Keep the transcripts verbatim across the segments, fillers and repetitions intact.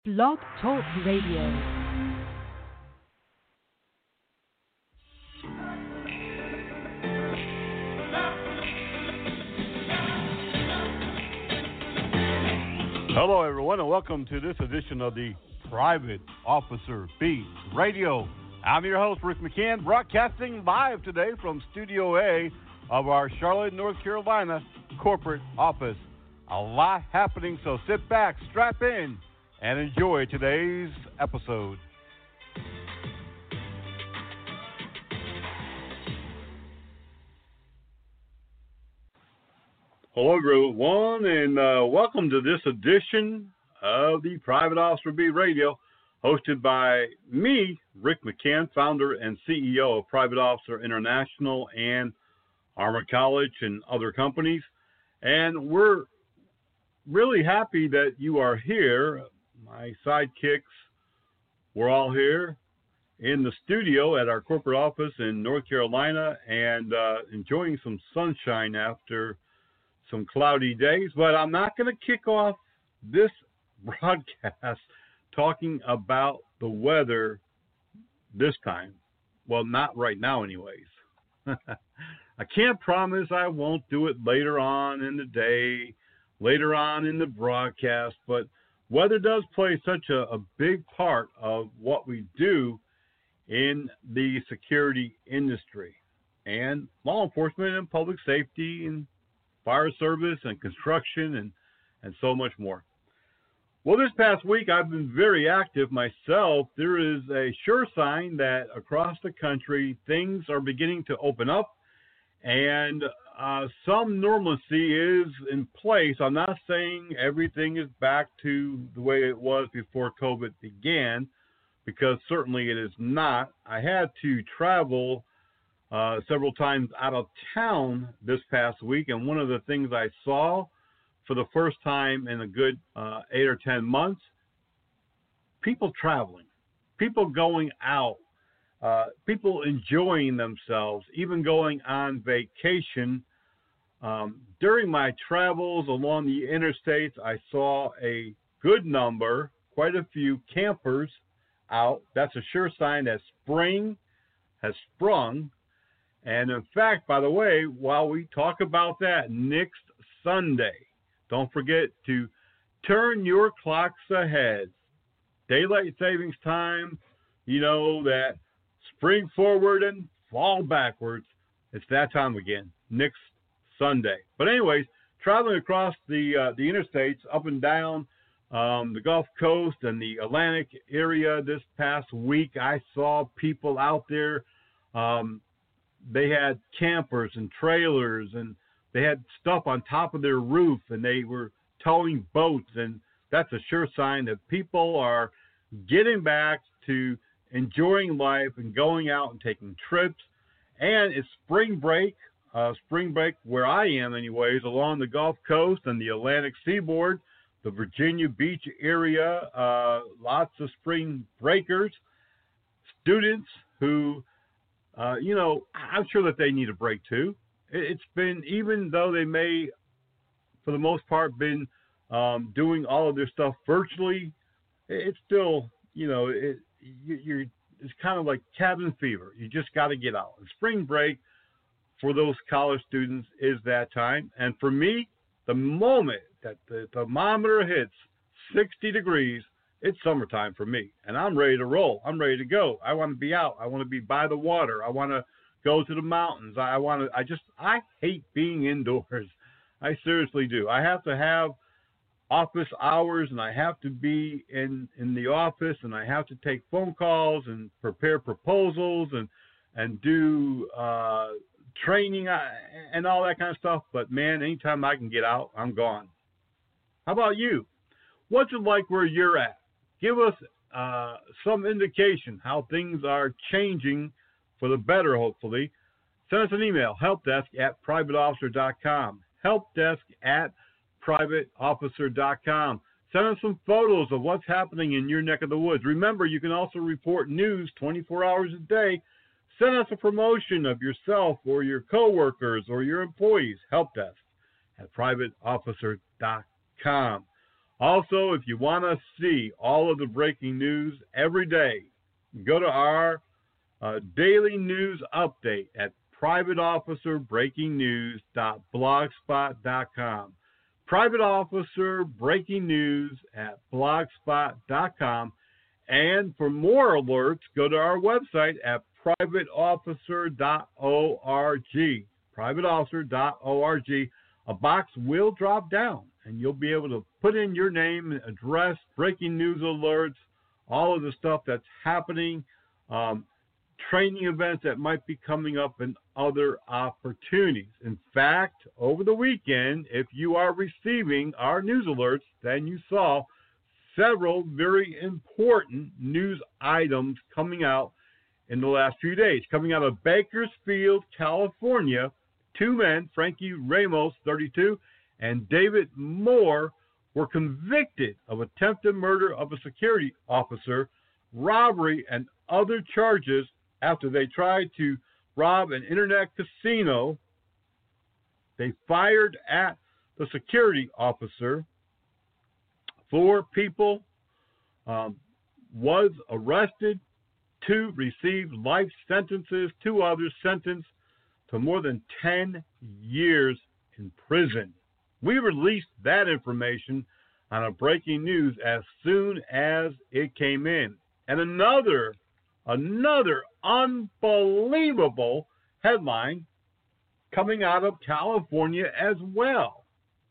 Blog Talk Radio. Hello, everyone, and welcome to this edition of the Private Officer Beat Radio. I'm your host, Rick McCann, broadcasting live today from Studio A of our Charlotte, North Carolina corporate office. A lot happening, so sit back, strap in, and enjoy today's episode. Hello, everyone, and uh, welcome to this edition of the Private Officer Beat Radio, hosted by me, Rick McCann, founder and C E O of Private Officer International and Armor College and other companies. And we're really happy that you are here. My sidekicks, we're all here in the studio at our corporate office in North Carolina and uh, enjoying some sunshine after some cloudy days. But I'm not going to kick off this broadcast talking about the weather this time. Well, not right now anyways. I can't promise I won't do it later on in the day, later on in the broadcast, but weather does play such a, a big part of what we do in the security industry and law enforcement and public safety and fire service and construction and, and so much more. Well, this past week I've been very active myself. There is a sure sign that across the country things are beginning to open up and uh, some normalcy is in place. I'm not saying everything is back to the way it was before COVID began, because certainly it is not. I had to travel uh, several times out of town this past week, and one of the things I saw for the first time in a good uh, eight or ten months, people traveling, people going out, uh, people enjoying themselves, even going on vacation. Um, during my travels along the interstates, I saw a good number, quite a few campers out. That's a sure sign that spring has sprung. And in fact, by the way, while we talk about that next Sunday, don't forget to turn your clocks ahead. Daylight savings time, you know, that spring forward and fall backwards. It's that time again, next Sunday. But anyways, traveling across the uh, the interstates up and down um, the Gulf Coast and the Atlantic area this past week, I saw people out there. Um, they had campers and trailers, and they had stuff on top of their roof, and they were towing boats, and that's a sure sign that people are getting back to enjoying life and going out and taking trips. And it's spring break. Uh, spring break where I am anyways, along the Gulf Coast and the Atlantic seaboard, the Virginia Beach area, uh, lots of spring breakers, students who, uh, you know, I'm sure that they need a break too. It's been, even though they may, for the most part, been um, doing all of their stuff virtually, it's still, you know, it, you, you're, it's kind of like cabin fever. You just got to get out. And spring break for those college students is that time. And for me, the moment that the thermometer hits sixty degrees, it's summertime for me. And I'm ready to roll. I'm ready to go. I want to be out. I want to be by the water. I want to go to the mountains. I want to, I just, I hate being indoors. I seriously do. I have to have office hours, and I have to be in, in the office, and I have to take phone calls and prepare proposals and, and do, uh, training and all that kind of stuff. But man, anytime I can get out, I'm gone. How about you? What's it like where you're at? Give us uh, some indication how things are changing for the better, hopefully. Send us an email, helpdesk at privateofficer dot com. Helpdesk at privateofficer dot com. Send us some photos of what's happening in your neck of the woods. Remember, you can also report news twenty-four hours a day. Send us a promotion of yourself or your coworkers or your employees. Helpdesk at privateofficer dot com. Also, if you want to see all of the breaking news every day, go to our uh, daily news update at private officer breaking news dot blogspot dot com. Private Officer Breaking News at blogspot dot com. And for more alerts, go to our website at private officer dot org. private officer dot org. A box will drop down, and you'll be able to put in your name, address, breaking news alerts, all of the stuff that's happening, um, training events that might be coming up, and other opportunities. In fact, over the weekend, if you are receiving our news alerts, then you saw several very important news items coming out in the last few days. Coming out of Bakersfield, California, two men, Frankie Ramos, thirty-two, and David Moore, were convicted of attempted murder of a security officer, robbery, and other charges after they tried to rob an internet casino. They fired at the security officer. Four people um, was arrested. Two received life sentences. Two others sentenced to more than ten years in prison. We released that information on a breaking news as soon as it came in. And another, another unbelievable headline coming out of California as well.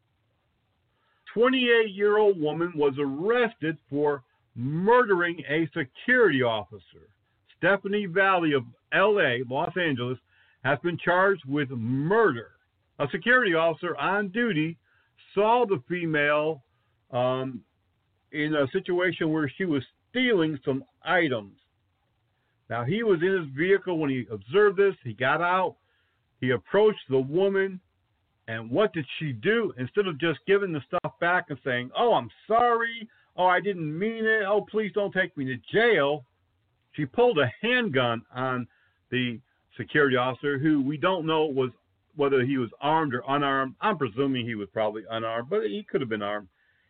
twenty-eight-year-old woman was arrested for murdering a security officer. Stephanie Valley of L A, Los Angeles, has been charged with murder. A security officer on duty saw the female um, in a situation where she was stealing some items. Now, he was in his vehicle when he observed this. He got out. He approached the woman. And what did she do? Instead of just giving the stuff back and saying, oh, I'm sorry. Oh, I didn't mean it. Oh, please don't take me to jail. She pulled a handgun on the security officer, who we don't know was whether he was armed or unarmed. I'm presuming he was probably unarmed, but he could have been armed.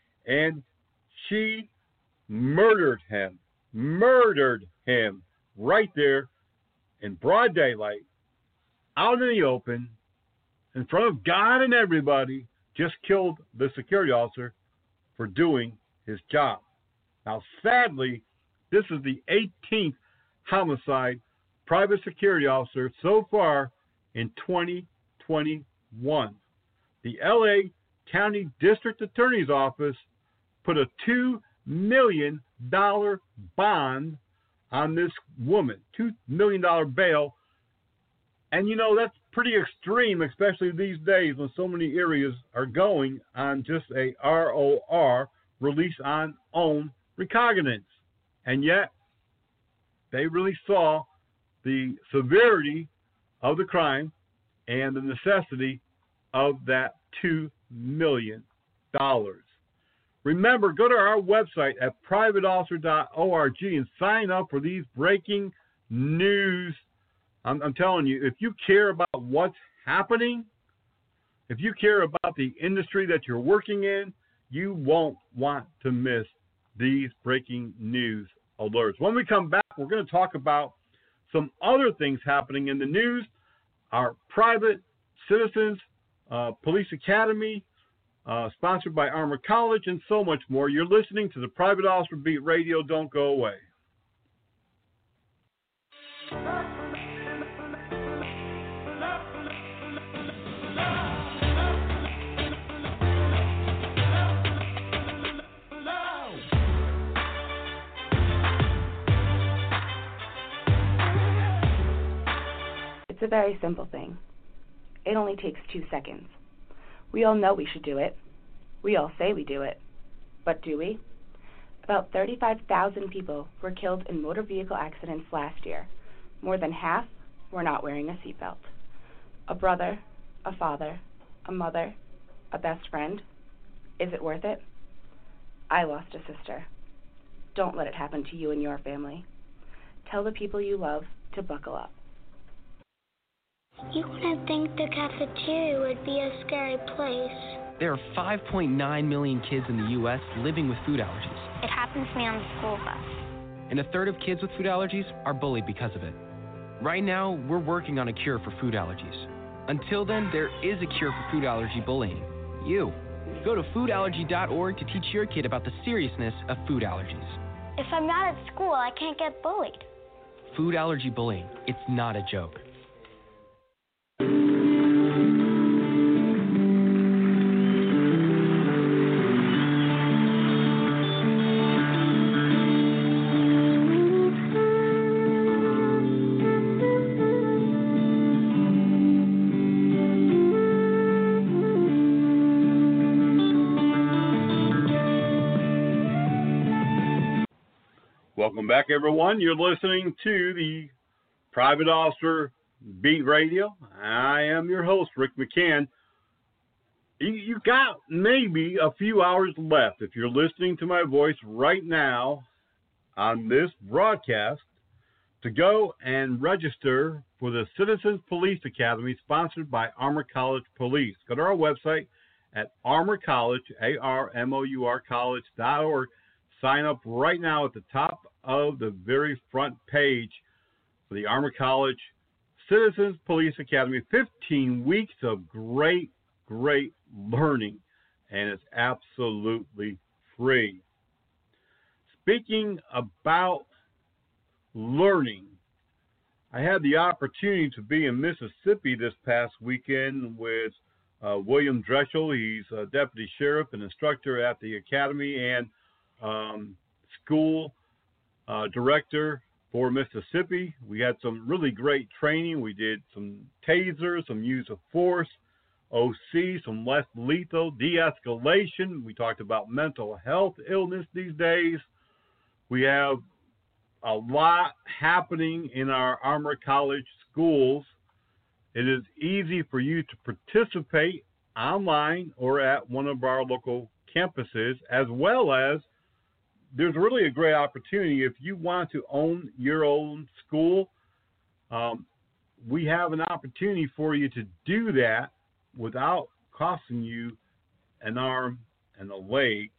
And she murdered him, murdered him right there in broad daylight, out in the open, in front of God and everybody. Just killed the security officer for doing his job. Now, sadly, this is the eighteenth homicide private security officer so far in twenty twenty-one. The L A County District Attorney's Office put a two million dollars bond on this woman, two million dollars bail. And, you know, that's pretty extreme, especially these days when so many areas are going on just a R O R, release on own recognizance. And yet, they really saw the severity of the crime and the necessity of that two million dollars. Remember, go to our website at private officer dot org and sign up for these breaking news. I'm, I'm telling you, if you care about what's happening, if you care about the industry that you're working in, you won't want to miss these breaking news alerts. When we come back, we're going to talk about some other things happening in the news, our private citizens, uh, police academy, uh, sponsored by Armor College, and so much more. You're listening to the Private Officer Beat Radio. Don't go away. It's a very simple thing. It only takes two seconds. We all know we should do it. We all say we do it. But do we? About thirty-five thousand people were killed in motor vehicle accidents last year. More than half were not wearing a seatbelt. A brother, a father, a mother, a best friend. Is it worth it? I lost a sister. Don't let it happen to you and your family. Tell the people you love to buckle up. You wouldn't think the cafeteria would be a scary place. There are five point nine million kids in the U S living with food allergies. It happens to me on the school bus. And a third of kids with food allergies are bullied because of it. Right now, we're working on a cure for food allergies. Until then, there is a cure for food allergy bullying. You. Go to food allergy dot org to teach your kid about the seriousness of food allergies. If I'm not at school, I can't get bullied. Food allergy bullying. It's not a joke. Welcome back, everyone. You're listening to the Private Officer Beat Radio. I am your host, Rick McCann. You, you got maybe a few hours left if you're listening to my voice right now on this broadcast to go and register for the Citizens Police Academy sponsored by Armour College Police. Go to our website at Armour College, A R M O U R college dot org. Sign up right now at the top of the very front page for the Armour College Citizens Police Academy. fifteen weeks of great, great learning, and it's absolutely free. Speaking about learning, I had the opportunity to be in Mississippi this past weekend with uh, William Dreschel. He's a deputy sheriff and instructor at the academy and Um, school uh, director for Mississippi. We had some really great training. We did some tasers, some use of force, O C, some less lethal, de-escalation. We talked about mental health illness these days. We have a lot happening in our Armour College schools. It is easy for you to participate online or at one of our local campuses, as well as there's really a great opportunity if you want to own your own school. Um, we have an opportunity for you to do that without costing you an arm and a leg.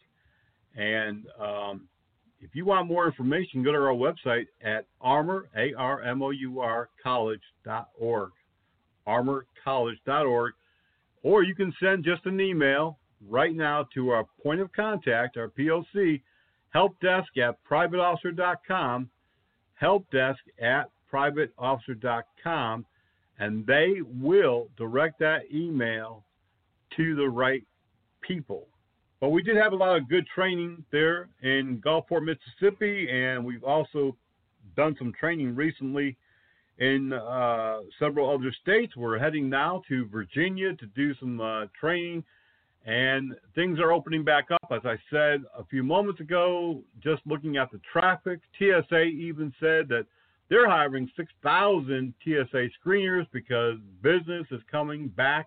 And um, if you want more information, go to our website at Armour, A R M O U R, college dot org, armour college dot org, or you can send just an email right now to our point of contact, our P O C, helpdesk at private officer dot com, helpdesk at private officer dot com, and they will direct that email to the right people. But we did have a lot of good training there in Gulfport, Mississippi, and we've also done some training recently in uh, several other states. We're heading now to Virginia to do some uh, training. And things are opening back up. As I said a few moments ago, just looking at the traffic, T S A even said that they're hiring six thousand T S A screeners because business is coming back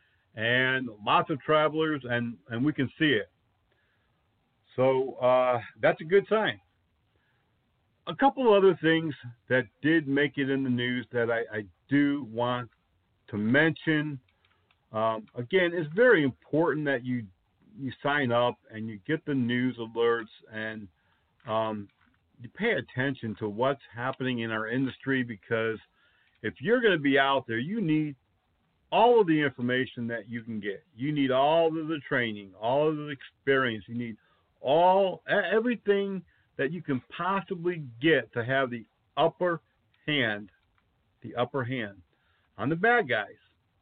and lots of travelers, and, and we can see it. So uh, that's a good sign. A couple of other things that did make it in the news that I, I do want to mention. Um, again, it's very important that you you sign up and you get the news alerts and um, you pay attention to what's happening in our industry, because if you're going to be out there, you need all of the information that you can get. You need all of the training, all of the experience. You need all everything that you can possibly get to have the upper hand, the upper hand on the bad guys.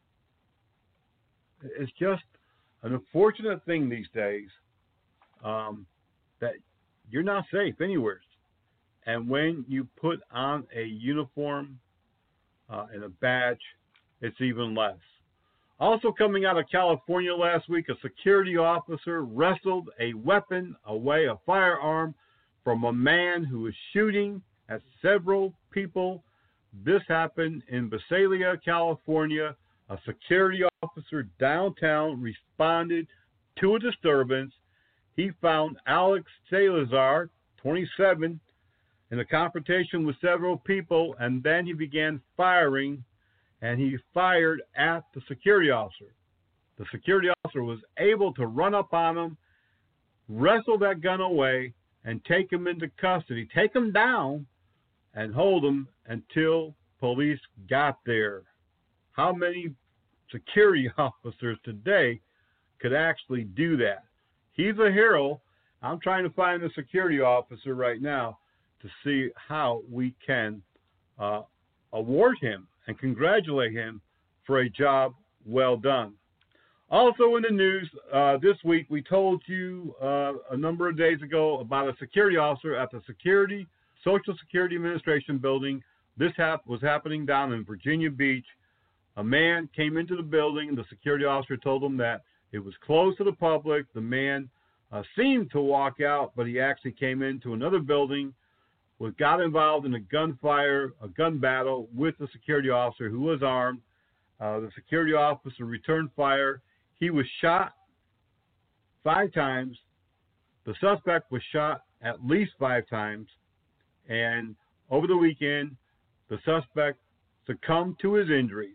It's just an unfortunate thing these days um, that you're not safe anywhere. And when you put on a uniform uh, and a badge, it's even less. Also coming out of California last week, a security officer wrestled a weapon away, a firearm, from a man who was shooting at several people. This happened in Visalia, California. A security officer downtown responded to a disturbance. He found Alex Salazar, twenty-seven, in a confrontation with several people, and then he began firing, and he fired at the security officer. The security officer was able to run up on him, wrestle that gun away, and take him into custody, take him down, and hold him until police got there. How many security officers today could actually do that? He's a hero. I'm trying to find a security officer right now to see how we can uh, award him and congratulate him for a job well done. Also in the news uh, this week, we told you uh, a number of days ago about a security officer at the Security Social Security Administration building. This hap- was happening down in Virginia Beach. A man came into the building. The security officer told him that it was closed to the public. The man uh, seemed to walk out, but he actually came into another building, was got involved in a gunfire, a gun battle with the security officer who was armed. Uh, the security officer returned fire. He was shot five times. The suspect was shot at least five times. And over the weekend, the suspect succumbed to his injuries.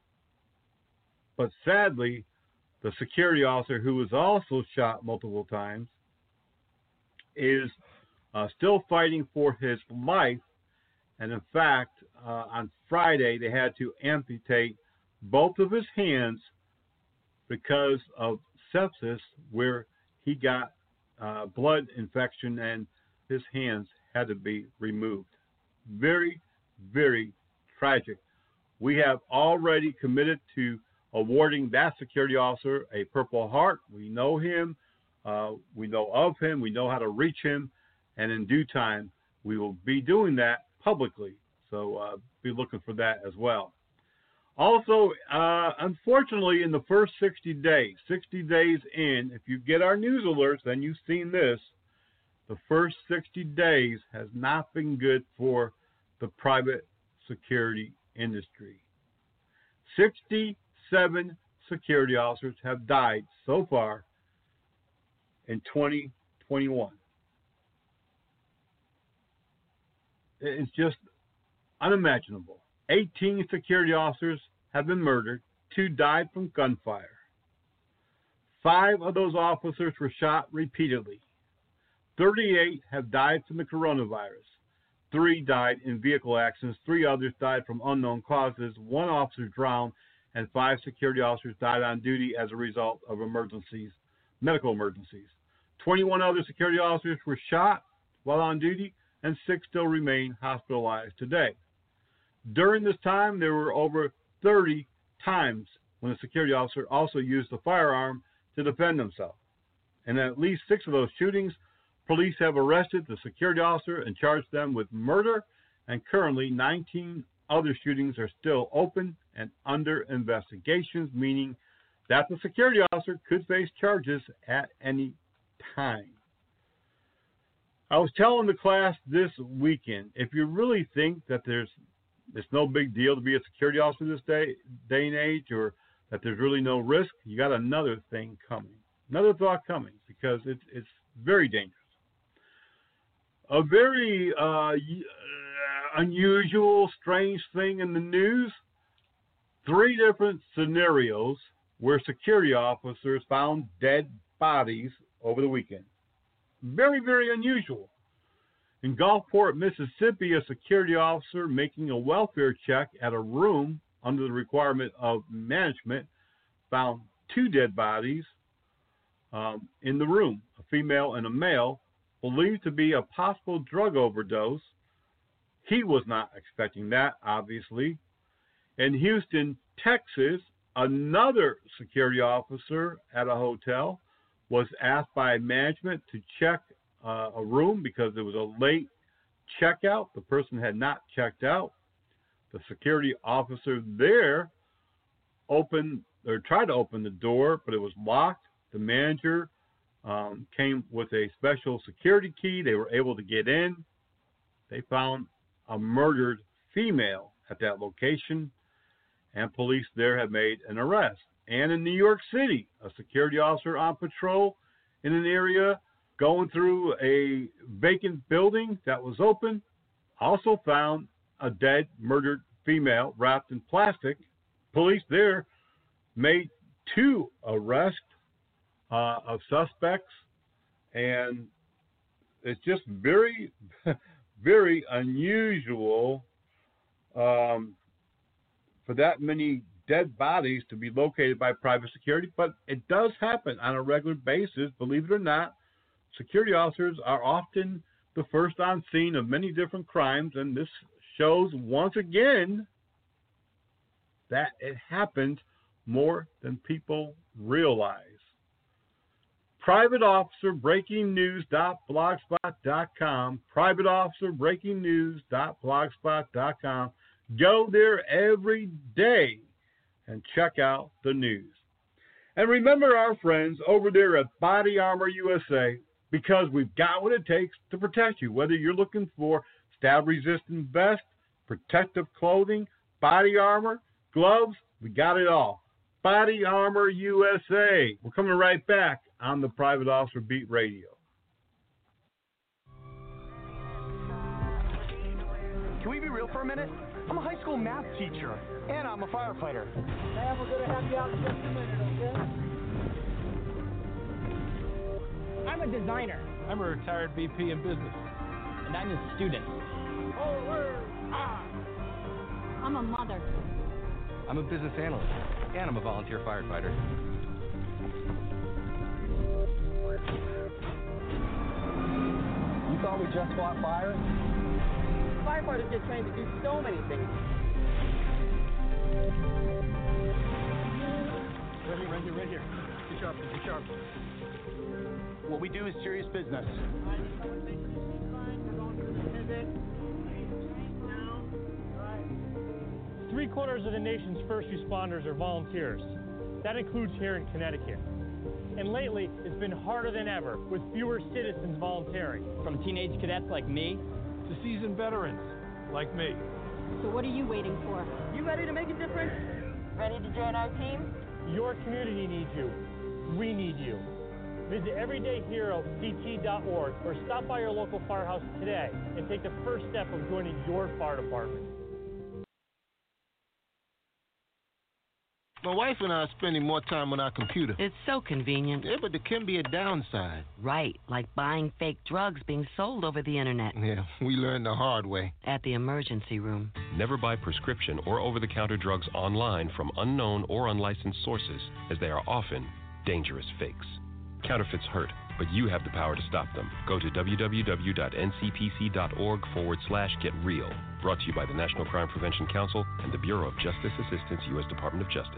But sadly, the security officer, who was also shot multiple times, is uh, still fighting for his life. And in fact, uh, on Friday, they had to amputate both of his hands because of sepsis, where he got uh, blood infection and his hands had to be removed. Very, very tragic. We have already committed to awarding that security officer a Purple Heart. We know him. Uh, we know of him. We know how to reach him. And in due time, we will be doing that publicly. So uh, be looking for that as well. Also, uh, unfortunately, in the first sixty days, sixty days in, if you get our news alerts, then you've seen this, the first sixty days has not been good for the private security industry. sixty-seven security officers have died so far in twenty twenty-one. It's just unimaginable. eighteen security officers have been murdered. Two died from gunfire. Five of those officers were shot repeatedly. thirty-eight have died from the coronavirus. Three died in vehicle accidents. Three others died from unknown causes. One officer drowned, and five security officers died on duty as a result of emergencies, medical emergencies. twenty-one other security officers were shot while on duty, and six still remain hospitalized today. During this time, there were over thirty times when a security officer also used a firearm to defend himself. And at least six of those shootings, police have arrested the security officer and charged them with murder, and currently nineteen other shootings are still open and under investigations, meaning that the security officer could face charges at any time. I was telling the class this weekend, if you really think that there's it's no big deal to be a security officer this day, day and age, or that there's really no risk, you got another thing coming, another thought coming, because it's it's very dangerous. A very uh, unusual, strange thing in the news, three different scenarios where security officers found dead bodies over the weekend. Very, very unusual. In Gulfport, Mississippi, a security officer making a welfare check at a room under the requirement of management found two dead bodies um, in the room, a female and a male, believed to be a possible drug overdose. He was not expecting that, obviously. In Houston, Texas, another security officer at a hotel was asked by management to check uh, a room because there was a late checkout. The person had not checked out. The security officer there opened or tried to open the door, but it was locked. The manager um, came with a special security key. They were able to get in. They found a murdered female at that location, and police there have made an arrest. And in New York City, a security officer on patrol in an area going through a vacant building that was open also found a dead, murdered female wrapped in plastic. Police there made two arrests uh, of suspects, and it's just very, very unusual um, for that many dead bodies to be located by private security, but it does happen on a regular basis. Believe it or not, security officers are often the first on scene of many different crimes, and this shows once again that it happens more than people realize. Private Officer Breaking News dot blogspot dot com, Private Officer Breaking News dot blogspot dot com. Go there every day and check out the news. And remember our friends over there at Body Armor U S A, because we've got what it takes to protect you. Whether you're looking for stab-resistant vest, protective clothing, body armor, gloves, we got it all. Body Armor U S A. We're coming right back on the Private Officer Beat Radio. Can we be real for a minute? I'm a high school math teacher, and I'm a firefighter. And we're going to have you out in just a minute, okay? I'm a designer. I'm a retired V P in business. And I'm a student. Over. Ah. I'm a mother. I'm a business analyst, and I'm a volunteer firefighter. You thought we just fought fires? Firefighters get trained to do so many things. Right here, right here, right here. Get sharp, get sharp. What we do is serious business. Three quarters of the nation's first responders are volunteers. That includes here in Connecticut. And lately, it's been harder than ever, with fewer citizens volunteering. From teenage cadets like me to seasoned veterans like me. So what are you waiting for? You ready to make a difference? Ready to join our team? Your community needs you. We need you. Visit everyday hero c t dot org or stop by your local firehouse today and take the first step of joining your fire department. My wife and I are spending more time on our computer. It's so convenient. Yeah, but there can be a downside. Right, like buying fake drugs being sold over the internet. Yeah, we learned the hard way. At the emergency room. Never buy prescription or over-the-counter drugs online from unknown or unlicensed sources, as they are often dangerous fakes. Counterfeits hurt, but you have the power to stop them. Go to w w w dot n c p c dot org forward slash get real. Brought to you by the National Crime Prevention Council and the Bureau of Justice Assistance, U S Department of Justice.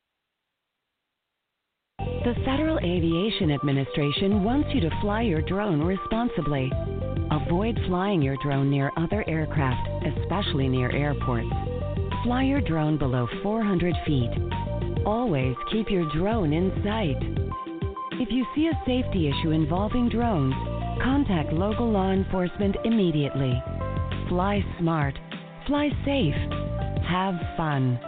The Federal Aviation Administration wants you to fly your drone responsibly. Avoid flying your drone near other aircraft, especially near airports. Fly your drone below four hundred feet. Always keep your drone in sight. If you see a safety issue involving drones, contact local law enforcement immediately. Fly smart. Fly safe. Have fun.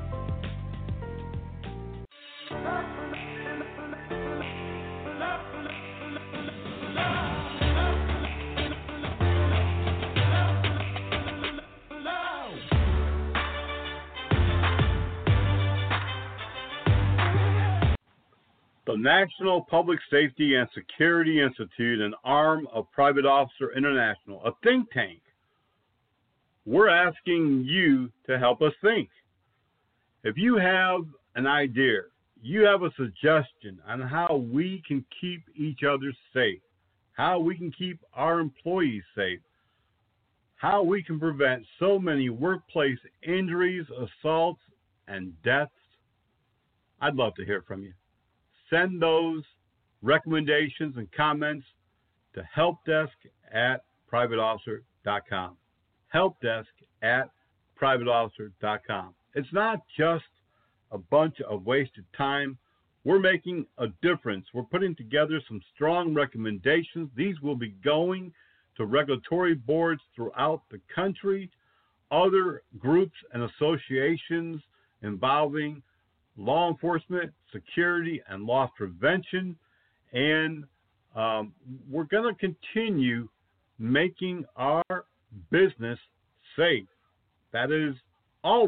The National Public Safety and Security Institute, an arm of Private Officer International, a think tank. We're asking you to help us think. If you have an idea, you have a suggestion on how we can keep each other safe, how we can keep our employees safe, how we can prevent so many workplace injuries, assaults, and deaths, I'd love to hear from you. Send those recommendations and comments to helpdesk at private officer dot com. Helpdesk at private officer dot com. It's not just a bunch of wasted time. We're making a difference. We're putting together some strong recommendations. These will be going to regulatory boards throughout the country, other groups and associations involving law enforcement, security, and loss prevention. And um, we're going to continue making our business safe. That is always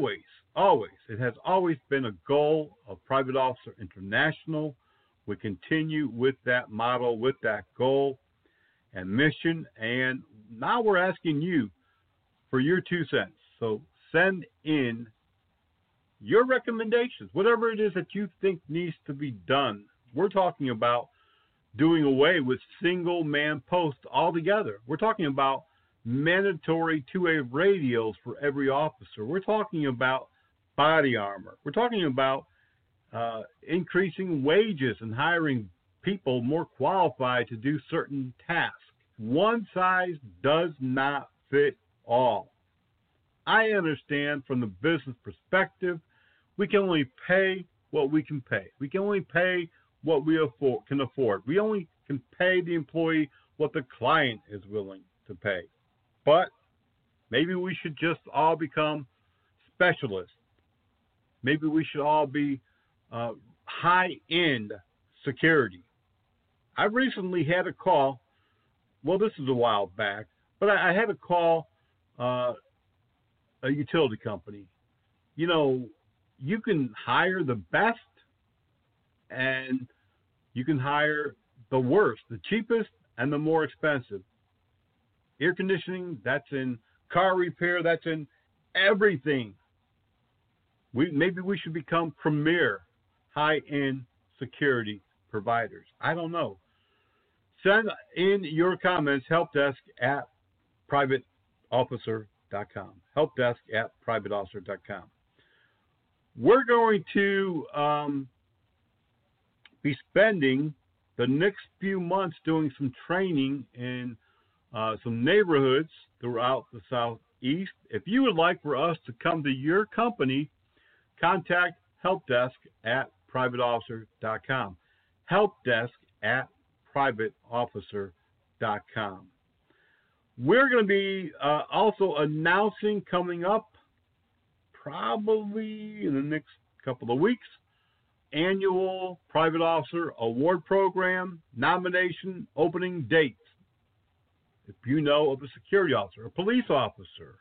always, it has always been a goal of Private Officer International. We continue with that model, with that goal and mission. And now we're asking you for your two cents. So send in your recommendations, whatever it is that you think needs to be done. We're talking about doing away with single-man posts altogether. We're talking about mandatory two-way radios for every officer. We're talking about body armor. We're talking about uh, increasing wages and hiring people more qualified to do certain tasks. One size does not fit all. I understand from the business perspective, we can only pay what we can pay. We can only pay what we afford, can afford. We only can pay the employee what the client is willing to pay. But maybe we should just all become specialists. Maybe we should all be uh, high-end security. I recently had a call. Well, this is a while back, but I, I had a call uh, a utility company. You know, you can hire the best and you can hire the worst, the cheapest and the more expensive. Air conditioning, that's in car repair, that's in everything. We maybe we should become premier high-end security providers. I don't know. Send in your comments, helpdesk at private officer dot com. Helpdesk at private officer dot com. We're going to um, be spending the next few months doing some training in uh, some neighborhoods throughout the Southeast. If you would like for us to come to your company, contact helpdesk at private officer dot com. Helpdesk at private officer dot com. We're going to be uh, also announcing coming up probably in the next couple of weeks, annual Private Officer Award Program nomination opening dates. If you know of a security officer, a police officer,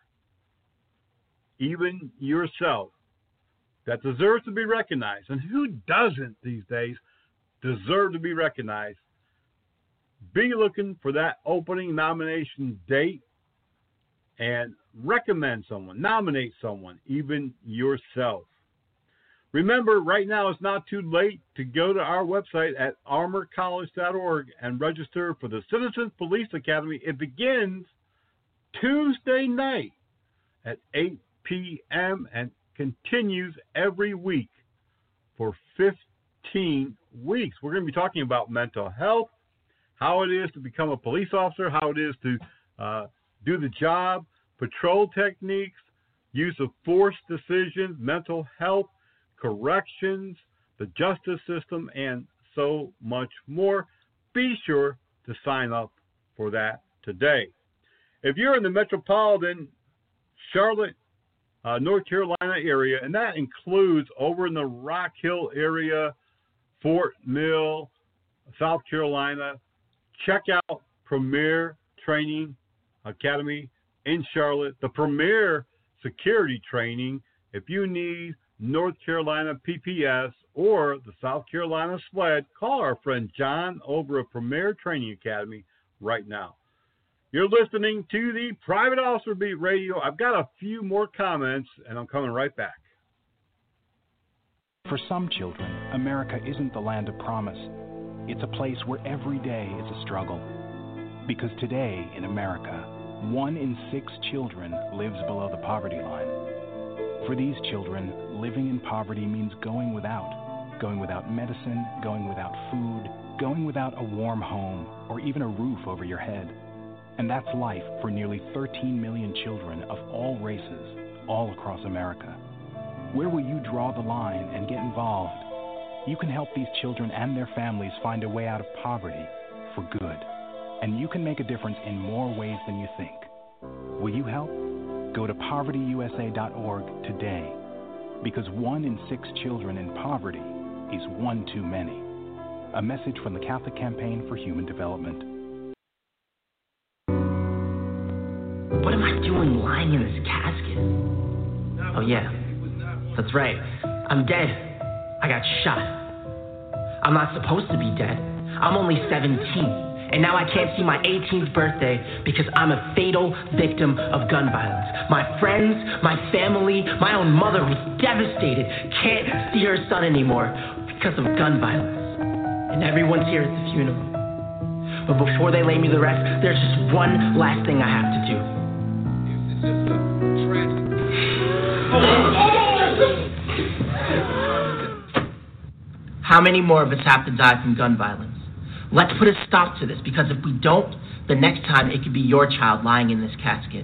even yourself, that deserves to be recognized, and who doesn't these days deserve to be recognized, be looking for that opening nomination date and recommend someone, nominate someone, even yourself. Remember, right now it's not too late to go to our website at armor college dot org and register for the Citizens Police Academy. It begins Tuesday night at eight p.m. and continues every week for fifteen weeks. We're going to be talking about mental health, how it is to become a police officer, how it is to uh, do the job, patrol techniques, use of force decisions, mental health, corrections, the justice system, and so much more. Be sure to sign up for that today. If you're in the metropolitan Charlotte, uh, North Carolina area, and that includes over in the Rock Hill area, Fort Mill, South Carolina, check out Premier Training Academy in Charlotte, the premier security training. If you need North Carolina P P S or the South Carolina SLED, call our friend John over at Premier Training Academy right now. You're listening to the Private Officer Beat Radio. I've got a few more comments, and I'm coming right back. For some children, America isn't the land of promise. It's a place where every day is a struggle. Because today in America, one in six children lives below the poverty line. For these children, living in poverty means going without. Going without medicine, going without food, going without a warm home, or even a roof over your head. And that's life for nearly thirteen million children of all races, all across America. Where will you draw the line and get involved? You can help these children and their families find a way out of poverty for good. And you can make a difference in more ways than you think. Will you help? Go to poverty u s a dot org today. Because one in six children in poverty is one too many. A message from the Catholic Campaign for Human Development. What am I doing lying in this casket? Oh, yeah. That's right. I'm dead. I got shot. I'm not supposed to be dead. I'm only seventeen. And now I can't see my eighteenth birthday because I'm a fatal victim of gun violence. My friends, my family, my own mother was devastated. Can't see her son anymore because of gun violence. And everyone's here at the funeral. But before they lay me to rest, there's just one last thing I have to do. It's just a tragic. How many more of us have to die from gun violence? Let's put a stop to this, because if we don't, the next time it could be your child lying in this casket.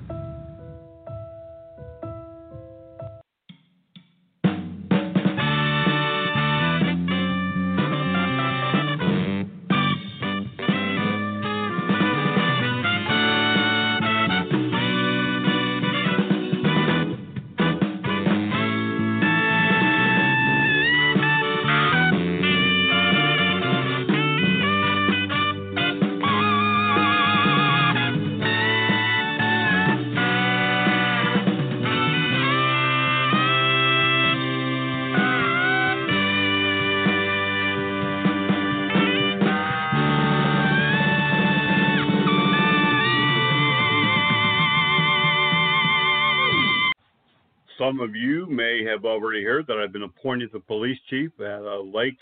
Some of you may have already heard that I've been appointed the police chief at a Lake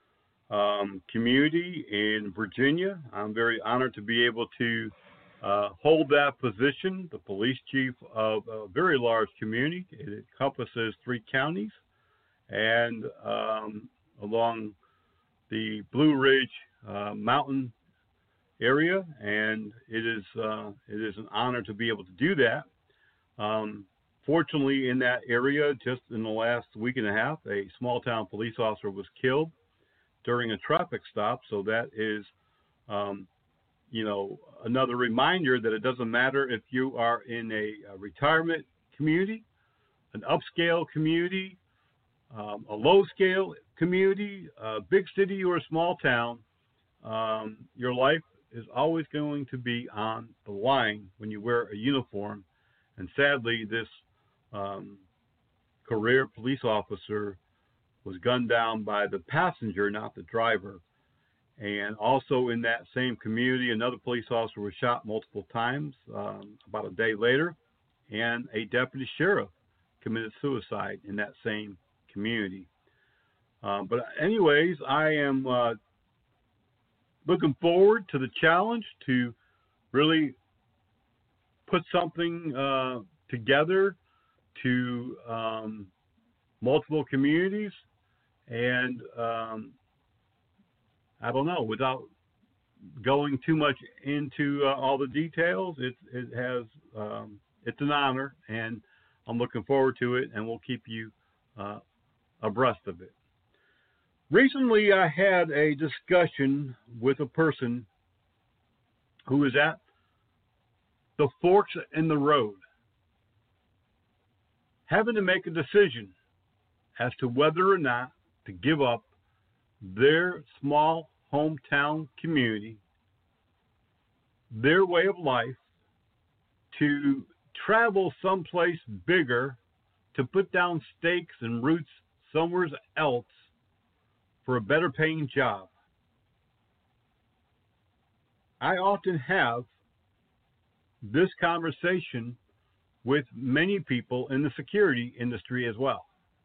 um, community in Virginia. I'm very honored to be able to uh, hold that position, the police chief of a very large community. It encompasses three counties and um, along the Blue Ridge uh, Mountain area, and it is uh, it is an honor to be able to do that. Um, Fortunately, in that area, just in the last week and a half, a small-town police officer was killed during a traffic stop. So that is, um, you know, another reminder that it doesn't matter if you are in a, a retirement community, an upscale community, um, a low-scale community, a big city, or a small town. Um, your life is always going to be on the line when you wear a uniform. And sadly, this Um, career police officer was gunned down by the passenger, not the driver. And also in that same community, another police officer was shot multiple times um, about a day later, and a deputy sheriff committed suicide in that same community. Um, but anyways, I am uh, looking forward to the challenge to really put something uh, together to um, multiple communities, and um, I don't know, without going too much into uh, all the details, it, it has um, it's an honor, and I'm looking forward to it, and we'll keep you uh, abreast of it. Recently, I had a discussion with a person who is at the forks in the road, having to make a decision as to whether or not to give up their small hometown community, their way of life, to travel someplace bigger, to put down stakes and roots somewhere else for a better paying job. I often have this conversation with many people in the security industry as well.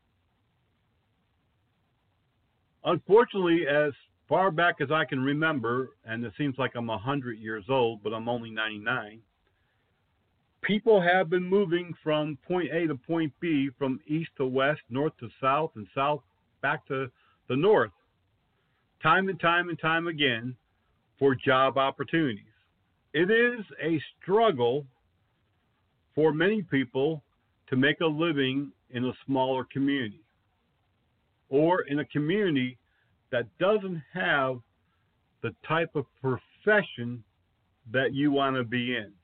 Unfortunately, as far back as I can remember, and it seems like I'm one hundred years old, but I'm only ninety-nine, people have been moving from point A to point B, from east to west, north to south, and south back to the north, time and time and time again, for job opportunities. It is a struggle for many people to make a living in a smaller community, or in a community that doesn't have the type of profession that you want to be in.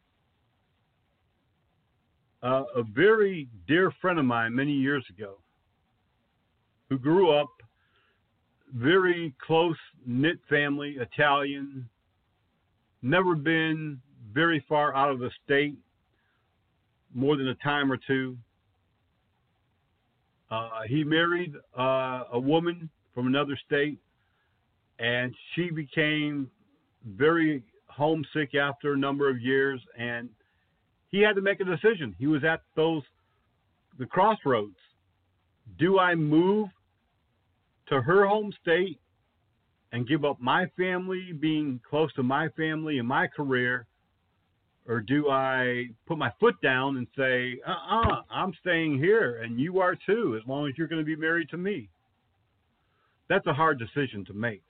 Uh, a very dear friend of mine many years ago, who grew up very close-knit family, Italian, never been very far out of the state, more than a time or two. Uh, he married uh, a woman from another state, and she became very homesick after a number of years, and he had to make a decision. He was at those the crossroads. Do I move to her home state and give up my family, being close to my family and my career, or do I put my foot down and say, uh-uh, I'm staying here, and you are too, as long as you're going to be married to me? That's a hard decision to make.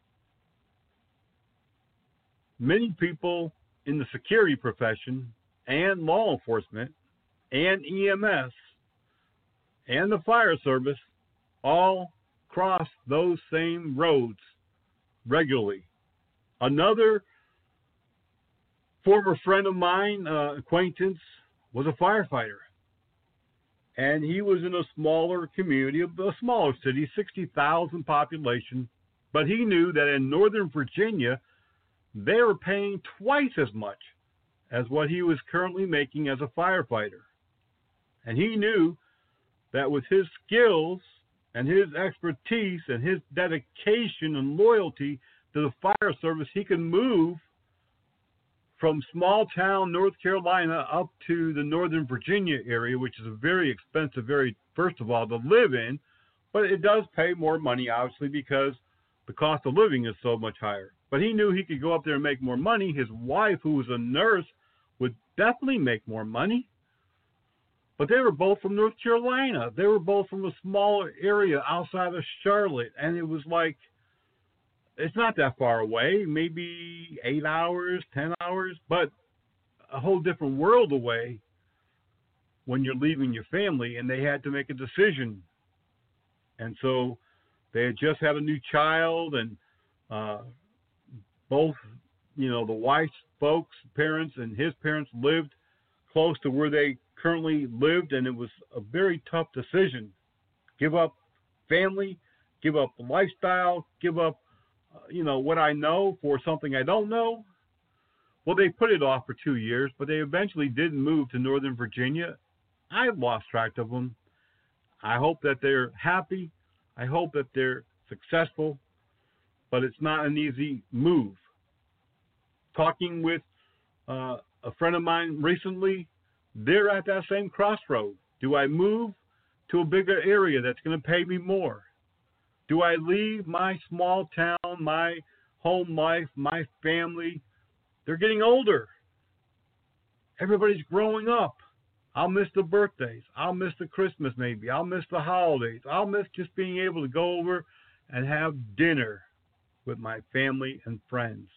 Many people in the security profession and law enforcement and E M S and the fire service all cross those same roads regularly. Another former friend of mine, uh, acquaintance, was a firefighter. And he was in a smaller community, a smaller city, sixty thousand population. But he knew that in Northern Virginia, they were paying twice as much as what he was currently making as a firefighter. And he knew that with his skills and his expertise and his dedication and loyalty to the fire service, he could move from small town North Carolina up to the Northern Virginia area, which is a very expensive area, first of all, to live in, but it does pay more money, obviously, because the cost of living is so much higher. But he knew he could go up there and make more money. His wife, who was a nurse, would definitely make more money. But they were both from North Carolina. They were both from a smaller area outside of Charlotte. And it was like, it's not that far away, maybe eight hours, ten hours, but a whole different world away when you're leaving your family. And they had to make a decision. And so they had just had a new child, and uh, both, you know, the wife's folks, parents, and his parents lived close to where they currently lived, and it was a very tough decision. Give up family, give up lifestyle, give up, uh, you know, what I know for something I don't know. Well, they put it off for two years, but they eventually did move to Northern Virginia. I lost track of them. I hope that they're happy. I hope that they're successful, but it's not an easy move. Talking with uh, a friend of mine recently, they're at that same crossroad. Do I move to a bigger area that's going to pay me more? Do I leave my small town, my home life, my family? They're getting older. Everybody's growing up. I'll miss the birthdays. I'll miss the Christmas maybe. I'll miss the holidays. I'll miss just being able to go over and have dinner with my family and friends.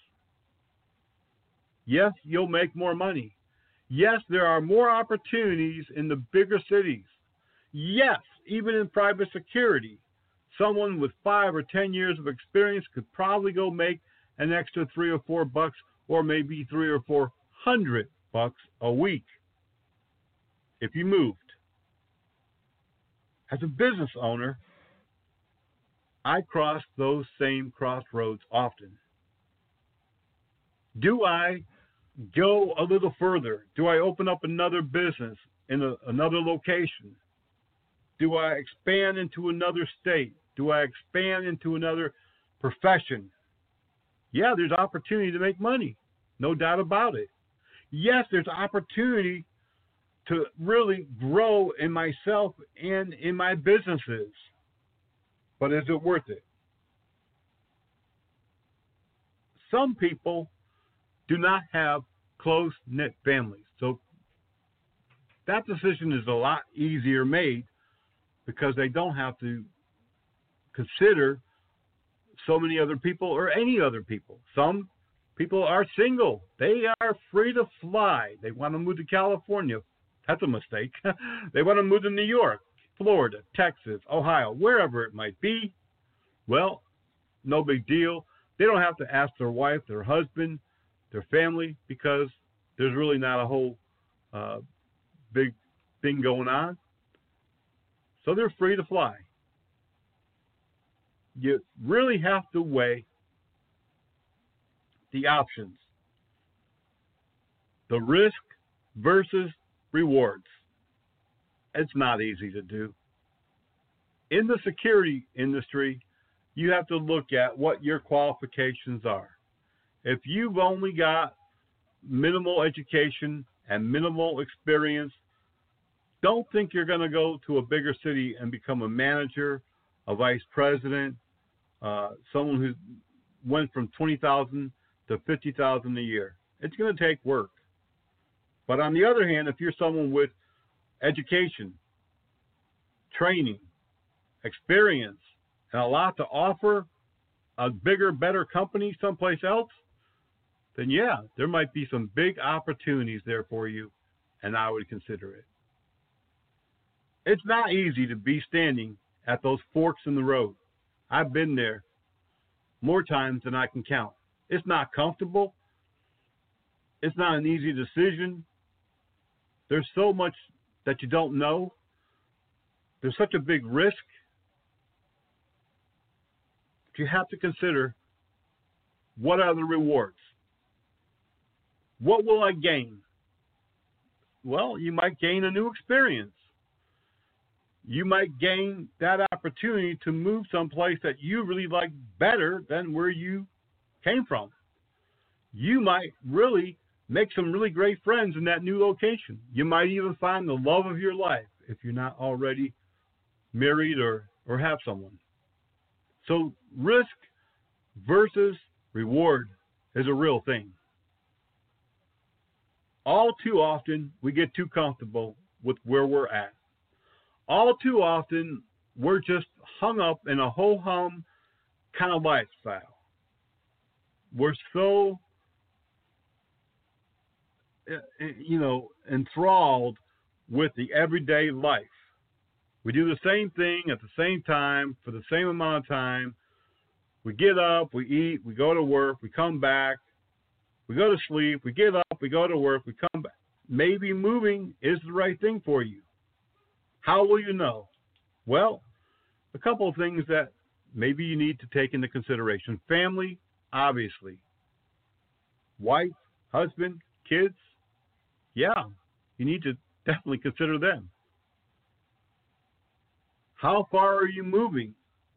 Yes, you'll make more money. Yes, there are more opportunities in the bigger cities. Yes, even in private security, someone with five or ten years of experience could probably go make an extra three or four bucks, or maybe three or four hundred bucks a week if you moved. As a business owner, I cross those same crossroads often. Do I go a little further? Do I open up another business in a, another location? Do I expand into another state? Do I expand into another profession? Yeah, there's opportunity to make money. No doubt about it. Yes, there's opportunity to really grow in myself and in my businesses. But is it worth it? Some people do not have close-knit families. So that decision is a lot easier made because they don't have to consider so many other people or any other people. Some people are single. They are free to fly. They want to move to California. That's a mistake. They want to move to New York, Florida, Texas, Ohio, wherever it might be. Well, no big deal. They don't have to ask their wife, their husband, their family, because there's really not a whole uh, big thing going on. So they're free to fly. You really have to weigh the options. The risk versus rewards. It's not easy to do. in the security industry, you have to look at what your qualifications are. If you've only got minimal education and minimal experience, don't think you're going to go to a bigger city and become a manager, a vice president, uh, someone who went from twenty thousand dollars to fifty thousand dollars a year. It's going to take work. But on the other hand, if you're someone with education, training, experience, and a lot to offer a bigger, better company someplace else, then yeah, there might be some big opportunities there for you, and I would consider it. It's not easy to be standing at those forks in the road. I've been there more times than I can count. It's not comfortable. It's not an easy decision. There's so much that you don't know. There's such a big risk. You have to consider, what are the rewards? What will I gain? Well, you might gain a new experience. You might gain that opportunity to move someplace that you really like better than where you came from. You might really make some really great friends in that new location. You might even find the love of your life if you're not already married or, or have someone. So risk versus reward is a real thing. All too often, we get too comfortable with where we're at. All too often, we're just hung up in a ho-hum kind of lifestyle. We're so, you know, enthralled with the everyday life. We do the same thing at the same time for the same amount of time. We get up, we eat, we go to work, we come back, we go to sleep, we get up, we go to work, we come back. Maybe moving is the right thing for you. How will you know? Well, a couple of things that maybe you need to take into consideration. Family, obviously. Wife, husband, kids. Yeah, you need to definitely consider them. How far are you moving?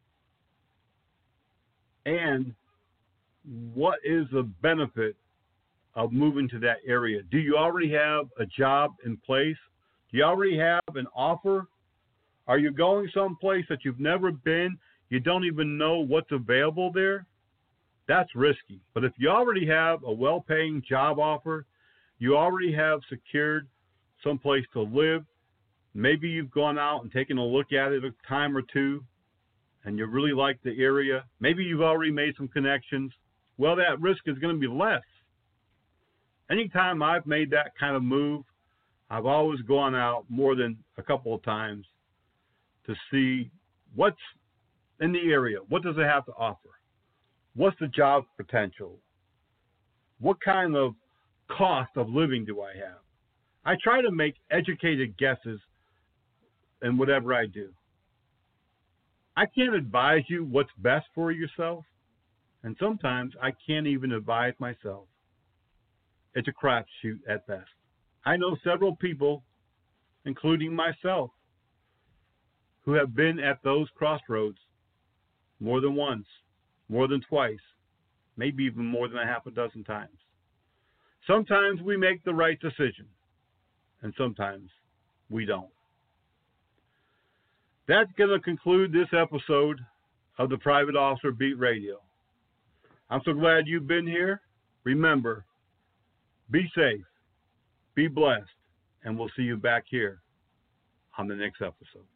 And what is the benefit of moving to that area? Do you already have a job in place? Do you already have an offer? Are you going someplace that you've never been? You don't even know what's available there? That's risky. But if you already have a well-paying job offer, you already have secured someplace to live, maybe you've gone out and taken a look at it a time or two, and you really like the area, maybe you've already made some connections, well, that risk is going to be less. Anytime I've made that kind of move, I've always gone out more than a couple of times to see what's in the area. What does it have to offer? What's the job potential? What kind of cost of living do I have? I try to make educated guesses in whatever I do. I can't advise you what's best for yourself, and sometimes I can't even advise myself. It's a crapshoot at best. I know several people, including myself, who have been at those crossroads more than once, more than twice, maybe even more than a half a dozen times. Sometimes we make the right decision, and sometimes we don't. That's going to conclude this episode of the Private Officer Beat Radio. I'm so glad you've been here. Remember, be safe, be blessed, and we'll see you back here on the next episode.